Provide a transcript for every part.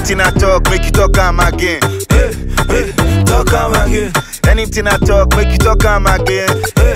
Anything I talk, make you talk am again. Talk am again. Anything I talk, make you talk am again.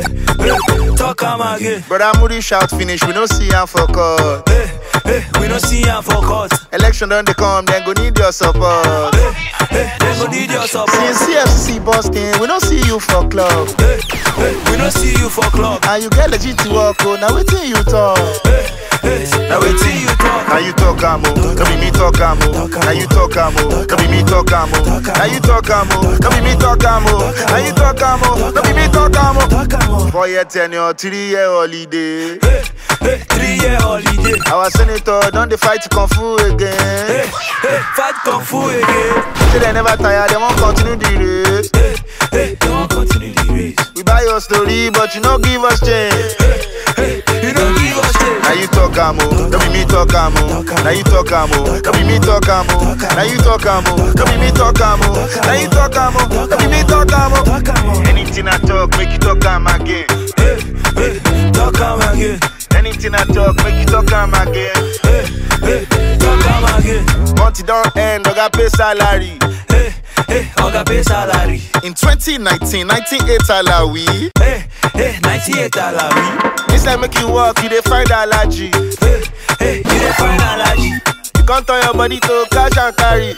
Talk am again. Brother Moody shout finish, we don't see am for court. We don't see am for court. Election done they come, then go need your support. They go need your support. Since CFC busting, we don't see you for club. We don't see you for club. And you get legit to work, oh, now waiting you talk. Now waiting you talk. Now you talk amo, don't be me talk amo. Now you talk amo, don't be me talk amo. Now you talk amo, don't be me talk amo. Now you talk amo, don't be me talk amo. 4 year tenure, 3 year holiday. 3 year holiday. Our senator don't they fight Kung Fu again. Fight Kung Fu again. Say they never tired, they won't continue the race. They won't continue the race. We buy your story, but you don't give us change. You don't give us change. Now you talk amo, don't be me talk amo. Now you talk amo, don't be me talk amo. Now you talk amo, don't be me talk amo. Now you talk amo, don't be me talk amo. Anything I talk, make you talk am again. Talk am again. Anything I talk, make you talk am again. Talk am again. Month it don't end, I got pay salary. Oga pay salary. In 2019, 98 salary. 98 salary. This like make you walk, you dey find allergy. You dey find allergy. You can't turn your body to cash and carry.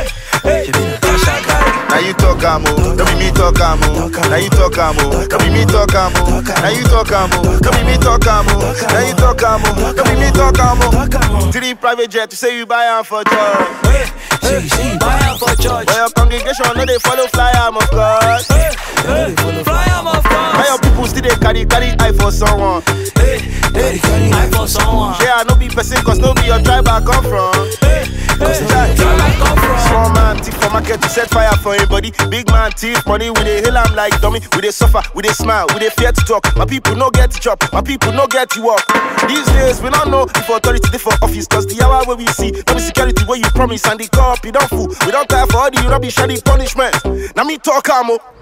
Cash and carry. Now you talk amo, don't be me talk amo. Now you talk amo, don't be me talk amo. Now you talk amo, don't be me talk amo. Now you talk amo, don't be me talk amo. 3 private jet, you say you buy am for church. Say you buy am for church. But your congregation no dey follow fly am of course. Fly am of course. Why your people still dey carry eye for someone? Carry eye for someone. Yeah, no be person, cause no be your tribe I come from. Tribe I come from. Small man thief for market to set fire for him body. Big man thief money, we dey hail am like dummy. We dey suffer, we dey smile, we dey fear to talk. My people no get to chop, my people no get to walk. These days we don't know if authority dey for office, cause the hour where we see no be security where you promise and the cop you don't fool. We don't care for all the rubbish and the punishment. Now me talk amo.